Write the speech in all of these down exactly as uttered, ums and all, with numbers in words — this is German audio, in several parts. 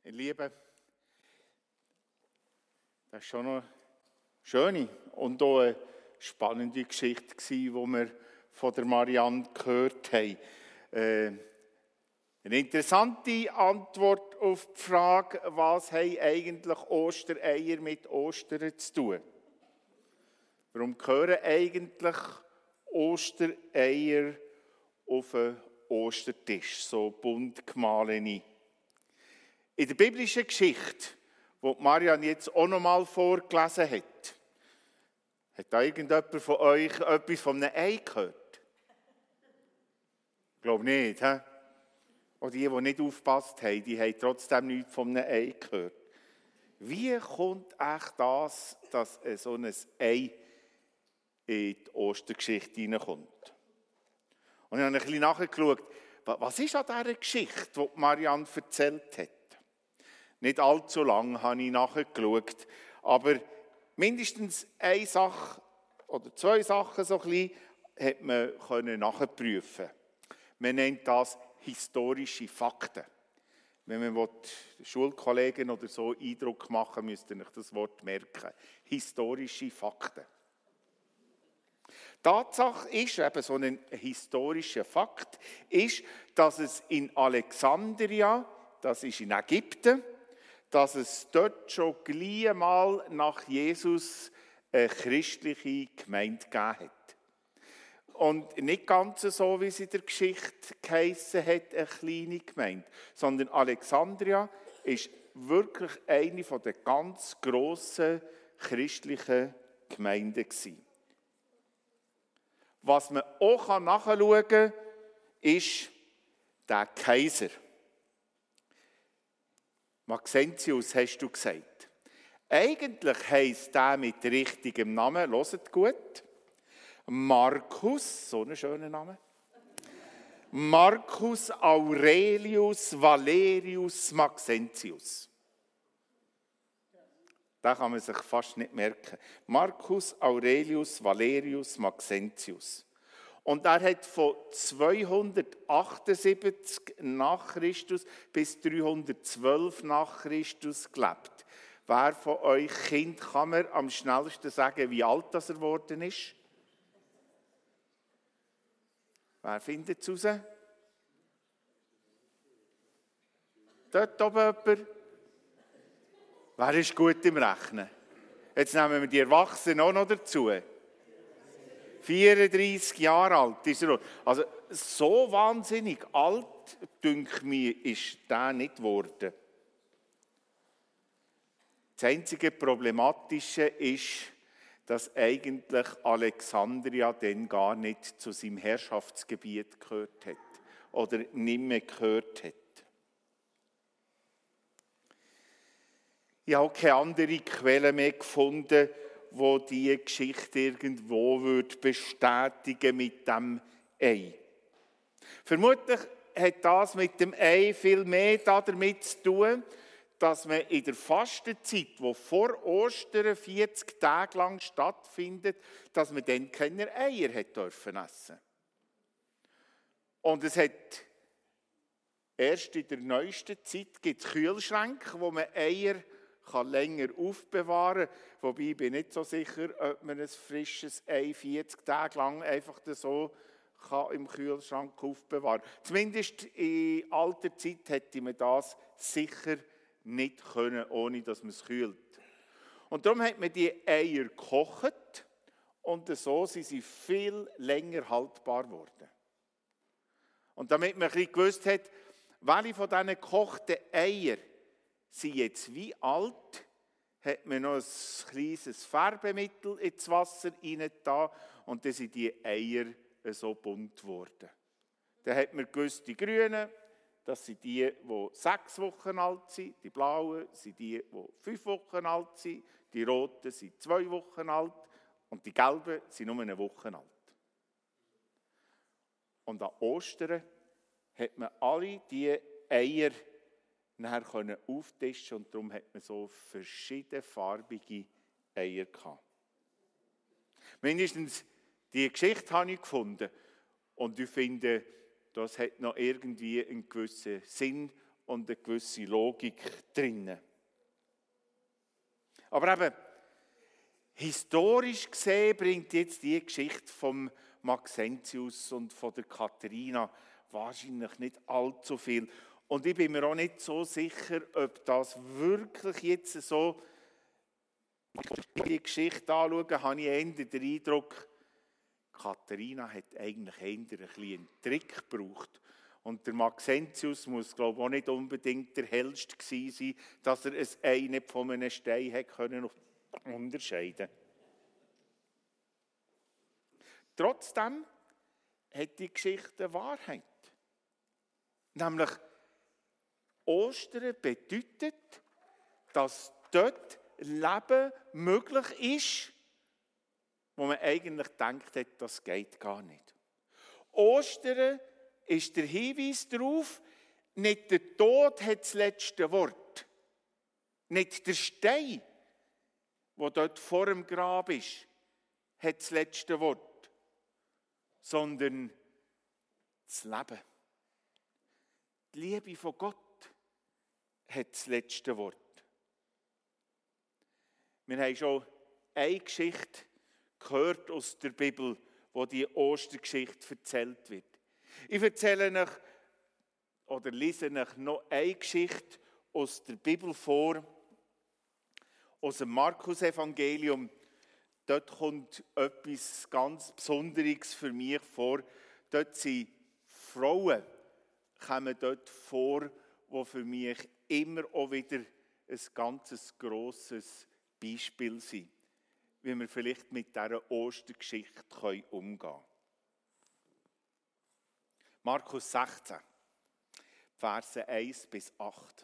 Ihr Lieben, das war schon eine schöne und auch eine spannende Geschichte, die wir von der Marianne gehört haben. Äh, eine interessante Antwort auf die Frage, was haben eigentlich Ostereier mit Ostern zu tun? Warum gehören eigentlich Ostereier auf den Ostertisch, so bunt gemahlene? In der biblischen Geschichte, die Marianne jetzt auch noch mal vorgelesen hat, hat da irgendjemand von euch etwas von einem Ei gehört? Ich glaube nicht, he? Oder die, die nicht aufgepasst haben, die haben trotzdem nichts von einem Ei gehört. Wie kommt echt das, dass so ein Ei in die Ostergeschichte hineinkommt? Und ich habe ein bisschen nachgeschaut, was ist an dieser Geschichte, die Marianne erzählt hat? Nicht allzu lange habe ich nachgeschaut, aber mindestens eine Sache oder zwei Sachen so ein bisschen hat man können nachprüfen. Man nennt das historische Fakten. Wenn man den Schulkollegen oder so Eindruck machen will, müsst ihr euch das Wort merken. Historische Fakten. Tatsache ist, eben so ein historischer Fakt, ist, dass es in Alexandria, das ist in Ägypten, dass es dort schon gleich mal nach Jesus eine christliche Gemeinde gegeben hat. Und nicht ganz so, wie es in der Geschichte geheissen hat, eine kleine Gemeinde, sondern Alexandria ist wirklich eine der ganz grossen christlichen Gemeinden gewesen. Was man auch nachschauen kann, ist der Kaiser. Maxentius, hast du gesagt. Eigentlich heisst der mit richtigem Namen, hört gut, Marcus, so ein schöner Name, Marcus Aurelius Valerius Maxentius. Das kann man sich fast nicht merken. Marcus Aurelius Valerius Maxentius. Und er hat von zweihundertachtundsiebzig nach Christus bis dreihundertzwölf nach Christus gelebt. Wer von euch Kind kann mir am schnellsten sagen, wie alt das er geworden ist? Wer findet es raus? Dort oben jemand? Wer ist gut im Rechnen? Jetzt nehmen wir die Erwachsenen auch noch dazu. vierunddreissig Jahre alt ist er. Also so wahnsinnig alt, denke mir, ist der nicht geworden. Das einzige Problematische ist, dass eigentlich Alexandria dann gar nicht zu seinem Herrschaftsgebiet gehört hat oder nicht mehr gehört hat. Ich habe keine andere Quelle mehr gefunden, wo diese Geschichte irgendwo bestätigen mit dem Ei. Vermutlich hat das mit dem Ei viel mehr damit zu tun, dass man in der Fastenzeit, die vor Ostern vierzig Tage lang stattfindet, dass man dann keine Eier hat dürfen essen. Und es hat erst in der neuesten Zeit gibt es Kühlschränke, wo man Eier kann länger aufbewahren kann. Wobei ich bin nicht so sicher, ob man ein frisches Ei vierzig Tage lang einfach so kann im Kühlschrank aufbewahren kann. Zumindest in alter Zeit hätte man das sicher nicht können, ohne dass man es kühlt. Und darum hat man die Eier gekocht und so sind sie viel länger haltbar geworden. Und damit man ein bisschen gewusst hat, welche von diesen gekochten Eiern sind jetzt wie alt, hat man noch ein kleines Färbemittel ins Wasser reingetan und dann sind die Eier so bunt geworden. Dann hat man gewusst, die grünen, das sind die, die sechs Wochen alt sind, die blauen sind die, die fünf Wochen alt sind, die roten sind zwei Wochen alt und die gelben sind nur eine Woche alt. Und an Ostern hat man alle diese Eier nachher können auftischen und darum hat man so verschiedenfarbige Eier gehabt. Mindestens die Geschichte habe ich gefunden und ich finde, das hat noch irgendwie einen gewissen Sinn und eine gewisse Logik drin. Aber eben, historisch gesehen bringt jetzt die Geschichte vom Maxentius und von der Katharina wahrscheinlich nicht allzu viel. Und ich bin mir auch nicht so sicher, ob das wirklich jetzt so, wenn ich die Geschichte anschaue, habe ich eher den Eindruck, Katharina hat eigentlich eher ein bisschen einen Trick gebraucht. Und der Maxentius muss, glaube ich, auch nicht unbedingt der hellste gewesen sein, dass er ein Ei nicht von einem Stein hat können unterscheiden. Trotzdem hat die Geschichte Wahrheit. Nämlich, Ostern bedeutet, dass dort Leben möglich ist, wo man eigentlich denkt, das geht gar nicht. Ostern ist der Hinweis darauf, nicht der Tod hat das letzte Wort. Nicht der Stein, der dort vor dem Grab ist, hat das letzte Wort. Sondern das Leben. Die Liebe von Gott hat das letzte Wort. Wir haben schon eine Geschichte gehört aus der Bibel, wo die Ostergeschichte erzählt wird. Ich erzähle euch oder lese euch noch eine Geschichte aus der Bibel vor, aus dem Markus-Evangelium. Dort kommt etwas ganz Besonderes für mich vor. Dort sind Frauen, kommen dort vor, die für mich immer auch wieder ein ganz grosses Beispiel sind, wie wir vielleicht mit dieser Ostergeschichte umgehen können. Markus sechzehn, Verse eins bis acht.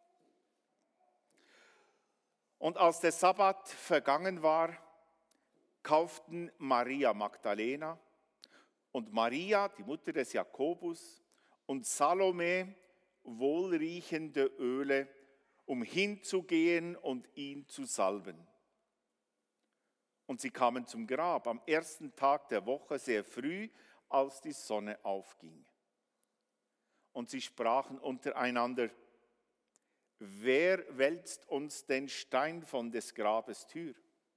Und als der Sabbat vergangen war, kauften Maria Magdalena und Maria, die Mutter des Jakobus, und Salome wohlriechende Öle, um hinzugehen und ihn zu salben. Und sie kamen zum Grab am ersten Tag der Woche sehr früh, als die Sonne aufging. Und sie sprachen untereinander: Wer wälzt uns den Stein von des Grabes Tür?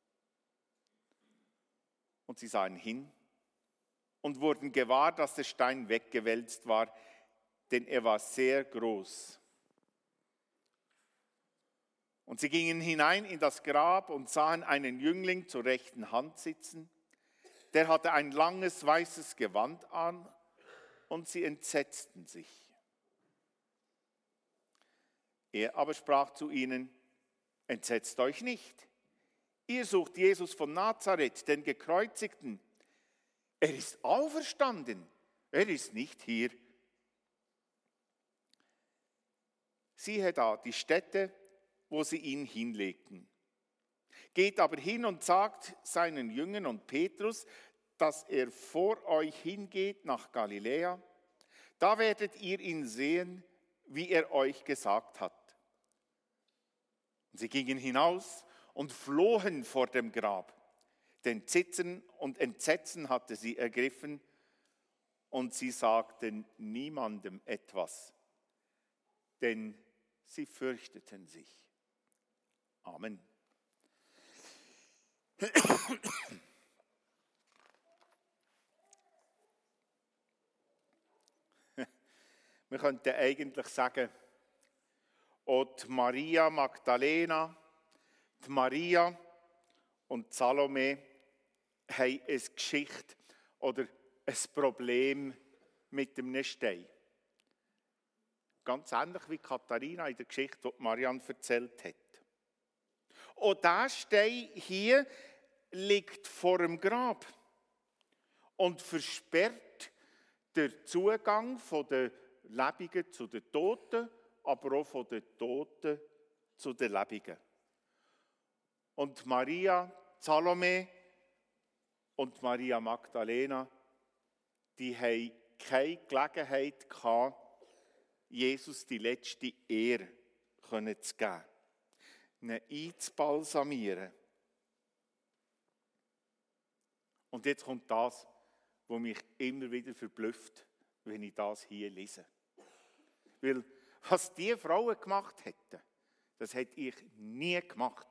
Und sie sahen hin und wurden gewahr, dass der Stein weggewälzt war, denn er war sehr groß. Und sie gingen hinein in das Grab und sahen einen Jüngling zur rechten Hand sitzen. Der hatte ein langes weißes Gewand an und sie entsetzten sich. Er aber sprach zu ihnen: Entsetzt euch nicht. Ihr sucht Jesus von Nazareth, den Gekreuzigten. Er ist auferstanden. Er ist nicht hier. Siehe da, die Stätte, wo sie ihn hinlegten. Geht aber hin und sagt seinen Jüngern und Petrus, dass er vor euch hingeht nach Galiläa. Da werdet ihr ihn sehen, wie er euch gesagt hat. Und sie gingen hinaus und flohen vor dem Grab, denn Zittern und Entsetzen hatte sie ergriffen, und sie sagten niemandem etwas, denn sie fürchteten sich. Amen. Wir könnten eigentlich sagen, auch die Maria Magdalena, die Maria und Salome haben eine Geschichte oder ein Problem mit dem Stein. Ganz ähnlich wie Katharina in der Geschichte, die Marianne erzählt hat. Auch dieser Stein hier liegt vor dem Grab und versperrt den Zugang der Lebenden zu den Toten, aber auch von den Toten zu den Lebenden. Und Maria, Salome und Maria Magdalena, die haben keine Gelegenheit gehabt, Jesus die letzte Ehre zu geben, ihn einzubalsamieren. Und jetzt kommt das, was mich immer wieder verblüfft, wenn ich das hier lese. Weil was die Frauen gemacht hätten, das hätte ich nie gemacht.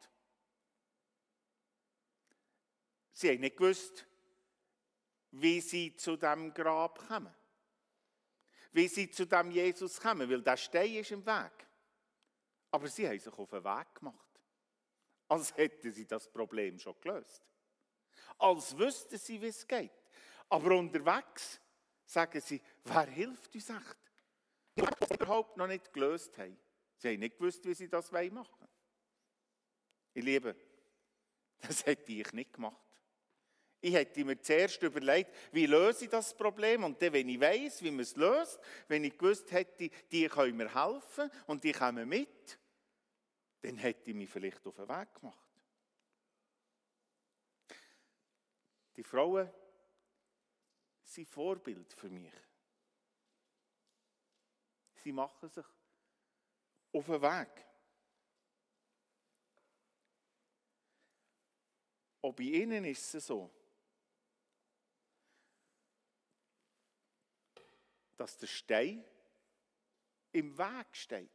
Sie haben nicht gewusst, wie sie zu diesem Grab kommen. Wie sie zu dem Jesus kommen, weil der Stein ist im Weg. Aber sie haben sich auf den Weg gemacht. Als hätten sie das Problem schon gelöst. Als wüssten sie, wie es geht. Aber unterwegs sagen sie, wer hilft uns echt? Die das überhaupt noch nicht gelöst haben. Sie haben nicht gewusst, wie sie das machen wollen. Ich liebe, das hätte ich nicht gemacht. Ich hätte mir zuerst überlegt, wie löse ich das Problem? Und dann, wenn ich weiss, wie man es löst, wenn ich gewusst hätte, die können mir helfen und die kommen mit, dann hätte ich mich vielleicht auf den Weg gemacht. Die Frauen sind Vorbild für mich. Sie machen sich auf den Weg. Auch bei ihnen ist es so, dass der Stein im Weg steht.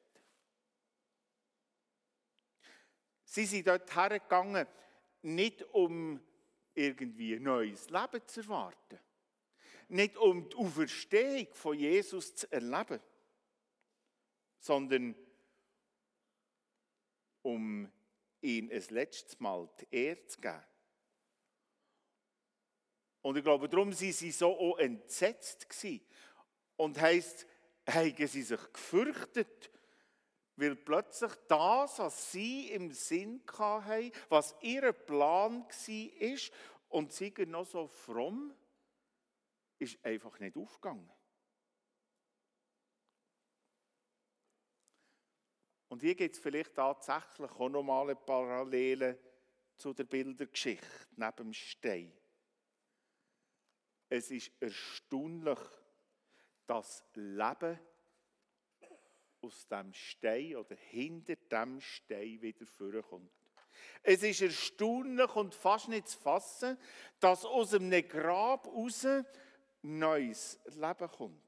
Sie sind dort hergegangen, nicht um irgendwie ein neues Leben zu erwarten, nicht um die Auferstehung von Jesus zu erleben, sondern um ihm ein letztes Mal die Ehre zu geben. Und ich glaube, darum waren sie so auch entsetzt gewesen. Und heisst, haben sie sich gefürchtet, weil plötzlich das, was sie im Sinn hatten, was ihr Plan war, und sie sind noch so fromm, ist einfach nicht aufgegangen. Und hier gibt es vielleicht tatsächlich auch nochmal eine Parallele zu der Bildergeschichte neben dem Stein. Es ist erstaunlich, das Leben aus dem Stein oder hinter dem Stein wieder vorkommt. Es ist erstaunlich und fast nicht zu fassen, dass aus einem Grab raus neues Leben kommt.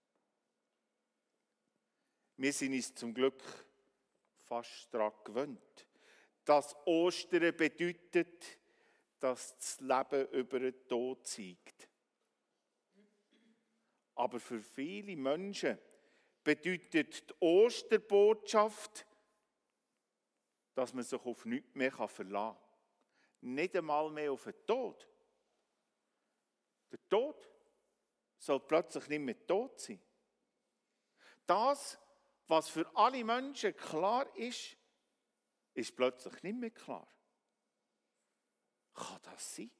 Wir sind uns zum Glück fast daran gewöhnt, dass Ostern bedeutet, dass das Leben über den Tod siegt. Aber für viele Menschen bedeutet die Osterbotschaft, dass man sich auf nichts mehr verlassen kann. Nicht einmal mehr auf den Tod. Der Tod soll plötzlich nicht mehr tot sein. Das, was für alle Menschen klar ist, ist plötzlich nicht mehr klar. Kann das sein?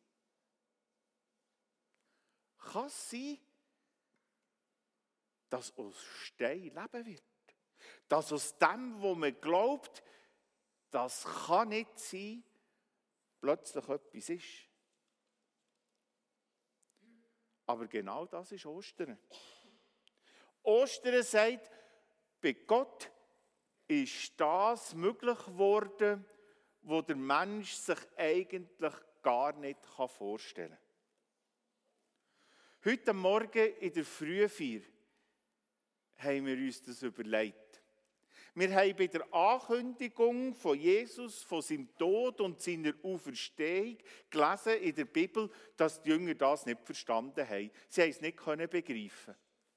Kann es sein, dass aus Stein Leben wird? Dass aus dem, wo man glaubt, das kann nicht sein, plötzlich etwas ist. Aber genau das ist Ostern. Ostern sagt, bei Gott ist das möglich geworden, was der Mensch sich eigentlich gar nicht vorstellen kann. Heute Morgen in der Frühfeier haben wir uns das überlegt. Wir haben bei der Ankündigung von Jesus, von seinem Tod und seiner Auferstehung gelesen in der Bibel, dass die Jünger das nicht verstanden haben. Sie haben es nicht begreifen.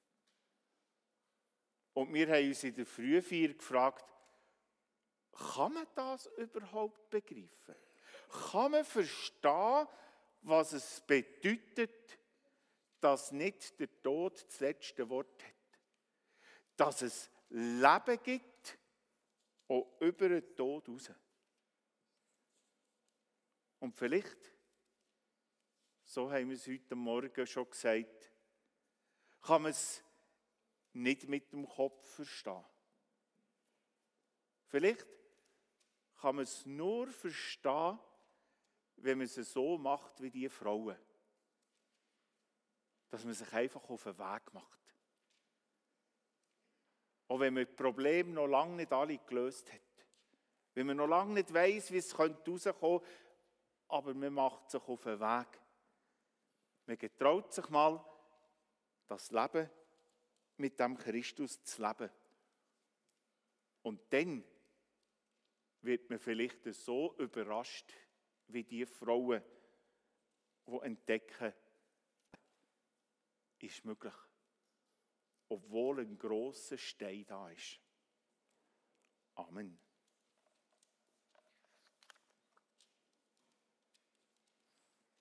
Und wir haben uns in der Frühfeier gefragt, kann man das überhaupt begreifen? Kann man verstehen, was es bedeutet, dass nicht der Tod das letzte Wort hat? Dass es Leben gibt, auch über den Tod raus. Und vielleicht, so haben wir es heute Morgen schon gesagt, kann man es nicht mit dem Kopf verstehen. Vielleicht kann man es nur verstehen, wenn man es so macht wie die Frauen. Dass man sich einfach auf den Weg macht. Auch wenn man die Probleme noch lange nicht alle gelöst hat. Wenn man noch lange nicht weiss, wie es herauskommen könnte, aber man macht sich auf den Weg. Man getraut sich mal, das Leben mit dem Christus zu leben. Und dann wird man vielleicht so überrascht, wie die Frauen, die entdecken, ist möglich. Obwohl ein grosser Stein da ist. Amen.